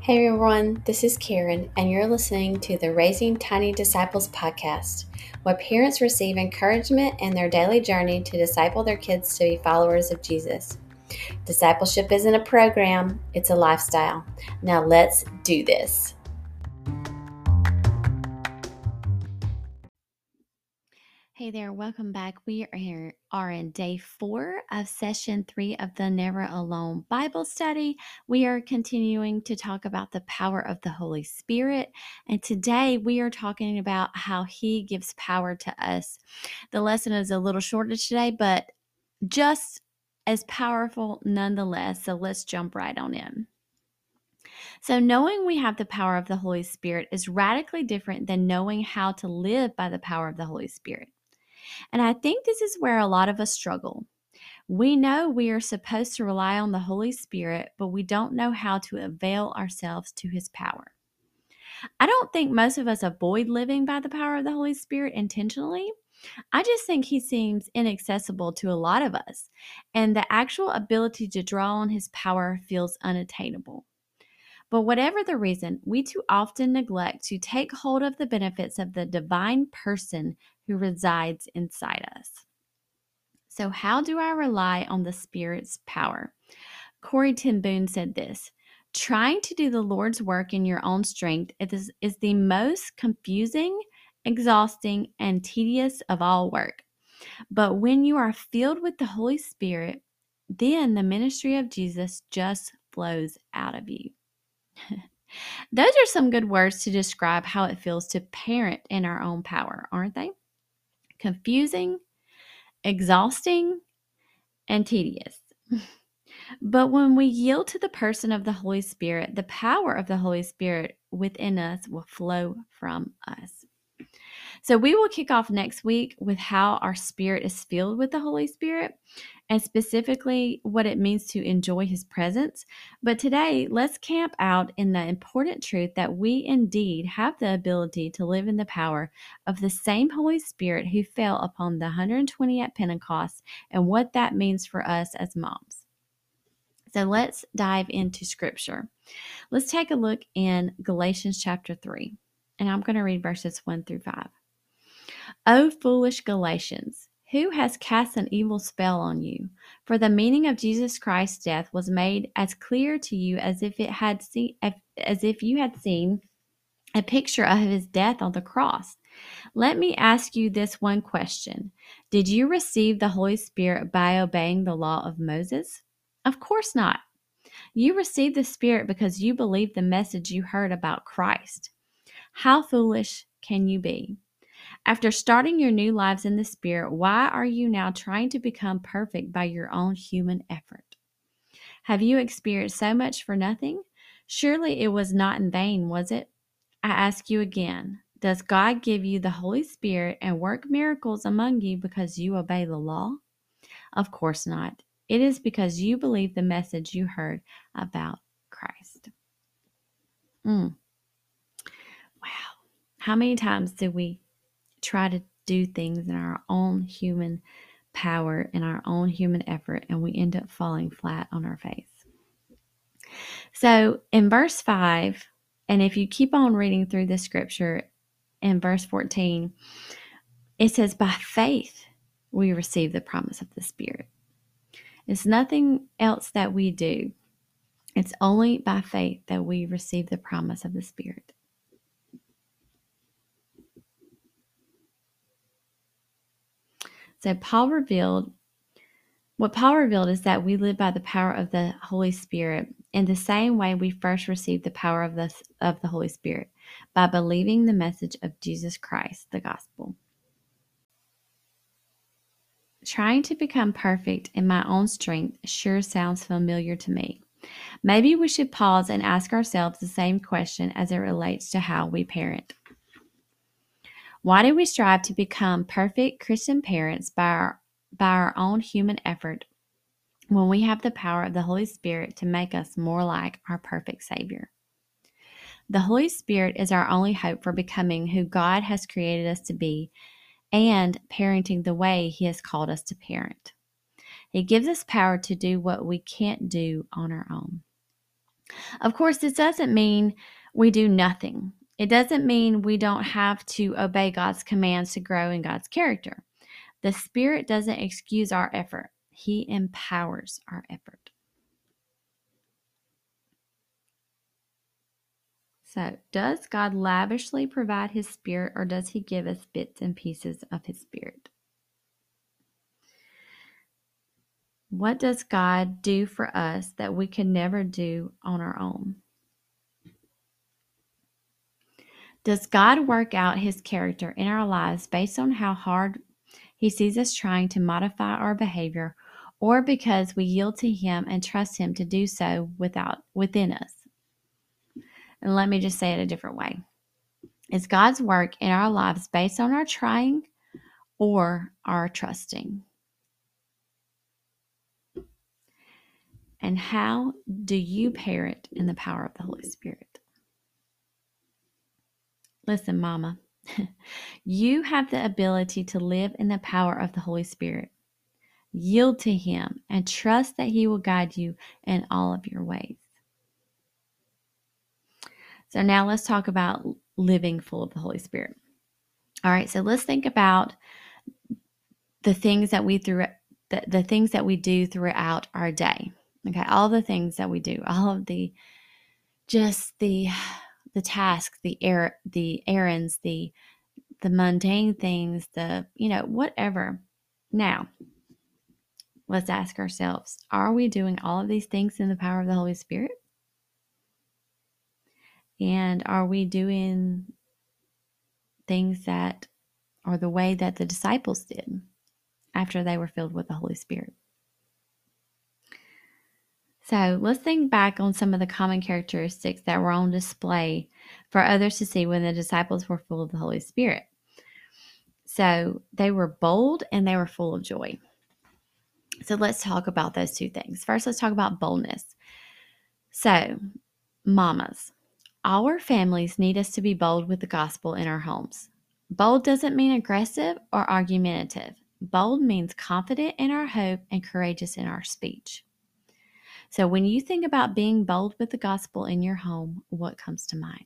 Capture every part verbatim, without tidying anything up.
Hey everyone, this is Karen, and you're listening to the Raising Tiny Disciples podcast, where parents receive encouragement in their daily journey to disciple their kids to be followers of Jesus. Discipleship isn't a program, it's a lifestyle. Now let's do this. Hey there, welcome back. We are, here, are in day four of session three of the Never Alone Bible study. We are continuing to talk about the power of the Holy Spirit, and today we are talking about how He gives power to us. The lesson is a little shorter today, but just as powerful nonetheless, so let's jump right on in. So, knowing we have the power of the Holy Spirit is radically different than knowing how to live by the power of the Holy Spirit. And I think this is where a lot of us struggle. We know we are supposed to rely on the Holy Spirit, but we don't know how to avail ourselves to His power. I don't think most of us avoid living by the power of the Holy Spirit intentionally. I just think He seems inaccessible to a lot of us, and the actual ability to draw on His power feels unattainable. But whatever the reason, we too often neglect to take hold of the benefits of the divine person who resides inside us. So, how do I rely on the Spirit's power? Corrie ten Boom said this: trying to do the Lord's work in your own strength is, is the most confusing, exhausting, and tedious of all work. But when you are filled with the Holy Spirit, then the ministry of Jesus just flows out of you. Those are some good words to describe how it feels to parent in our own power, aren't they? Confusing, exhausting, and tedious. But when we yield to the person of the Holy Spirit, the power of the Holy Spirit within us will flow from us. So we will kick off next week with how our spirit is filled with the Holy Spirit, and specifically what it means to enjoy His presence. But today, let's camp out in the important truth that we indeed have the ability to live in the power of the same Holy Spirit who fell upon the one hundred twenty at Pentecost, and what that means for us as moms. So let's dive into Scripture. Let's take a look in Galatians chapter three, and I'm going to read verses one through five. O foolish Galatians, who has cast an evil spell on you? For the meaning of Jesus Christ's death was made as clear to you as if it had seen, as if you had seen a picture of His death on the cross. Let me ask you this one question: did you receive the Holy Spirit by obeying the law of Moses? Of course not. You received the Spirit because you believed the message you heard about Christ. How foolish can you be? After starting your new lives in the Spirit, why are you now trying to become perfect by your own human effort? Have you experienced so much for nothing? Surely it was not in vain, was it? I ask you again, does God give you the Holy Spirit and work miracles among you because you obey the law? Of course not. It is because you believe the message you heard about Christ. Mm. Wow. How many times do we try to do things in our own human power, in our own human effort, and we end up falling flat on our face? So in verse five, and if you keep on reading through the scripture in verse fourteen, it says, by faith we receive the promise of the Spirit. It's nothing else that we do. It's only by faith that we receive the promise of the Spirit. So Paul revealed, what Paul revealed is that we live by the power of the Holy Spirit in the same way we first received the power of the, of the Holy Spirit, by believing the message of Jesus Christ, the gospel. Trying to become perfect in my own strength sure sounds familiar to me. Maybe we should pause and ask ourselves the same question as it relates to how we parent. Why do we strive to become perfect Christian parents by our, by our own human effort when we have the power of the Holy Spirit to make us more like our perfect Savior? The Holy Spirit is our only hope for becoming who God has created us to be and parenting the way He has called us to parent. He gives us power to do what we can't do on our own. Of course, this doesn't mean we do nothing. It doesn't mean we don't have to obey God's commands to grow in God's character. The Spirit doesn't excuse our effort, He empowers our effort. So, does God lavishly provide His Spirit, or does He give us bits and pieces of His Spirit? What does God do for us that we could never do on our own? Does God work out His character in our lives based on how hard He sees us trying to modify our behavior, or because we yield to Him and trust Him to do so without within us? And let me just say it a different way. Is God's work in our lives based on our trying or our trusting? And how do you parent in the power of the Holy Spirit? Listen, Mama, you have the ability to live in the power of the Holy Spirit. Yield to Him and trust that He will guide you in all of your ways. So now let's talk about living full of the Holy Spirit. All right, so let's think about the things that we through the, the things that we do throughout our day. Okay, all the things that we do, all of the just the the tasks, the air, the errands, the the mundane things, the you know whatever. Now, let's ask ourselves: are we doing all of these things in the power of the Holy Spirit? And are we doing things that are the way that the disciples did after they were filled with the Holy Spirit? So let's think back on some of the common characteristics that were on display for others to see when the disciples were full of the Holy Spirit. So they were bold and they were full of joy. So let's talk about those two things. First, let's talk about boldness. So, mamas, our families need us to be bold with the gospel in our homes. Bold doesn't mean aggressive or argumentative. Bold means confident in our hope and courageous in our speech. So when you think about being bold with the gospel in your home, what comes to mind?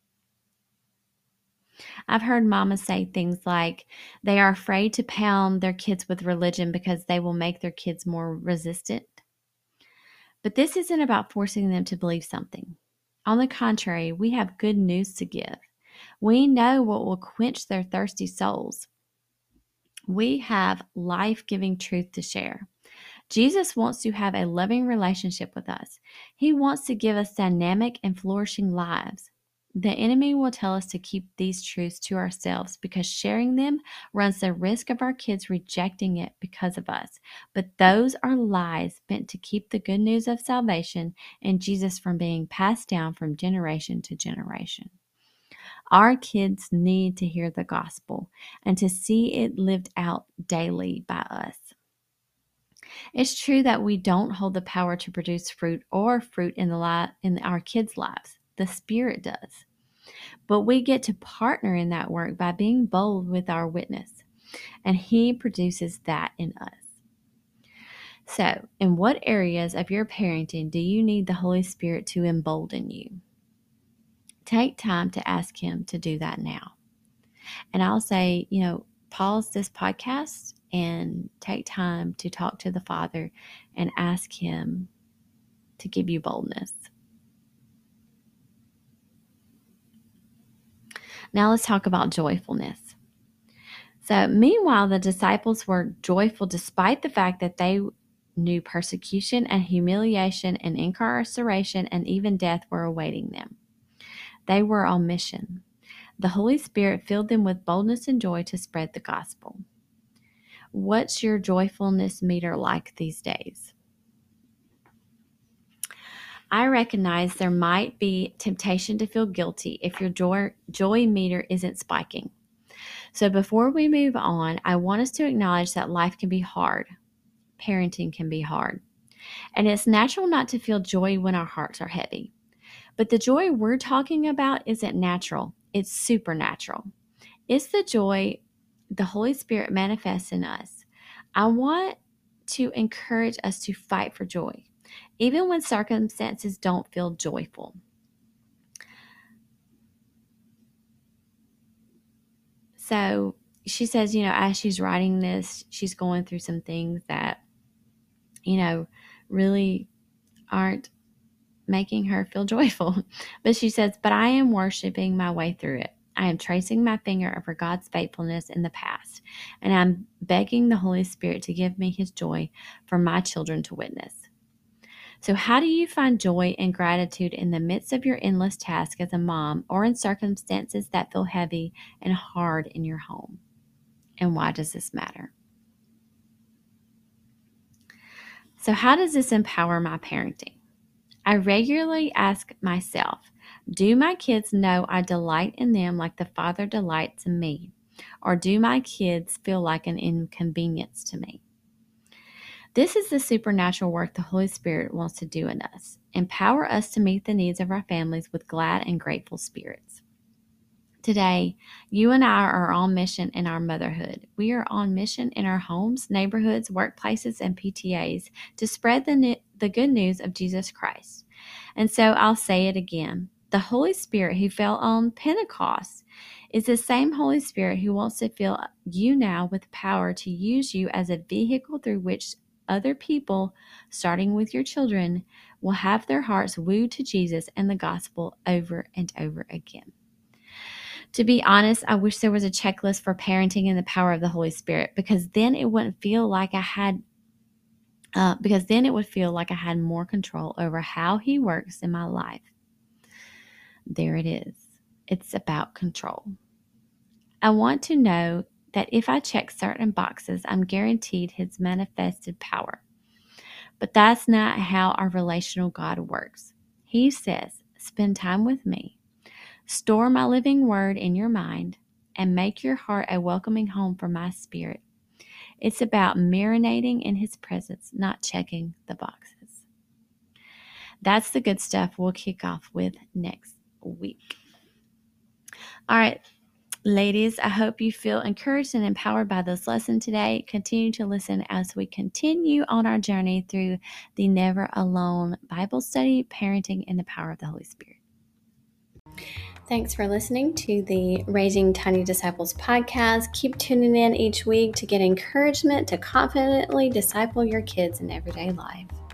I've heard mamas say things like they are afraid to pound their kids with religion because they will make their kids more resistant. But this isn't about forcing them to believe something. On the contrary, we have good news to give. We know what will quench their thirsty souls. We have life-giving truth to share. Jesus wants to have a loving relationship with us. He wants to give us dynamic and flourishing lives. The enemy will tell us to keep these truths to ourselves because sharing them runs the risk of our kids rejecting it because of us. But those are lies meant to keep the good news of salvation and Jesus from being passed down from generation to generation. Our kids need to hear the gospel and to see it lived out daily by us. It's true that we don't hold the power to produce fruit or fruit in the li- in our kids' lives. The Spirit does. But we get to partner in that work by being bold with our witness, and He produces that in us. So, in what areas of your parenting do you need the Holy Spirit to embolden you? Take time to ask Him to do that now. And I'll say, you know, pause this podcast and take time to talk to the Father and ask Him to give you boldness. Now let's talk about joyfulness. So, meanwhile, the disciples were joyful despite the fact that they knew persecution and humiliation and incarceration and even death were awaiting them. They were on mission. The Holy Spirit filled them with boldness and joy to spread the gospel. What's your joyfulness meter like these days? I recognize there might be temptation to feel guilty if your joy, joy meter isn't spiking. So before we move on, I want us to acknowledge that life can be hard. Parenting can be hard. And it's natural not to feel joy when our hearts are heavy. But the joy we're talking about isn't natural. It's supernatural. It's the joy the Holy Spirit manifests in us. I want to encourage us to fight for joy. even when circumstances don't feel joyful. So she says, you know, as she's writing this, she's going through some things that, you know, really aren't making her feel joyful. But she says, but I am worshiping my way through it. I am tracing my finger over God's faithfulness in the past, and I'm begging the Holy Spirit to give me his joy for my children to witness. So how do you find joy and gratitude in the midst of your endless task as a mom, or in circumstances that feel heavy and hard in your home? And why does this matter? So how does this empower my parenting? I regularly ask myself, do my kids know I delight in them like the Father delights in me? Or do my kids feel like an inconvenience to me? This is the supernatural work the Holy Spirit wants to do in us. Empower us to meet the needs of our families with glad and grateful spirits. Today, you and I are on mission in our motherhood. We are on mission in our homes, neighborhoods, workplaces, and P T As to spread the, the good news of Jesus Christ. And so I'll say it again. The Holy Spirit who fell on Pentecost is the same Holy Spirit who wants to fill you now with power to use you as a vehicle through which other people, starting with your children, will have their hearts wooed to Jesus and the gospel over and over again. To be honest, I wish there was a checklist for parenting and the power of the Holy Spirit, because then it wouldn't feel like I had, uh, because then it would feel like I had more control over how he works in my life. There it is. It's about control. I want to know that if I check certain boxes, I'm guaranteed his manifested power. But that's not how our relational God works. He says, spend time with me. Store my living word in your mind and make your heart a welcoming home for my spirit. It's about marinating in his presence, not checking the boxes. That's the good stuff we'll kick off with next week. All right, ladies, I hope you feel encouraged and empowered by this lesson today. Continue to listen as we continue on our journey through the Never Alone Bible study, parenting, and the power of the Holy Spirit. Thanks for listening to the Raising Tiny Disciples podcast. Keep tuning in each week to get encouragement to confidently disciple your kids in everyday life.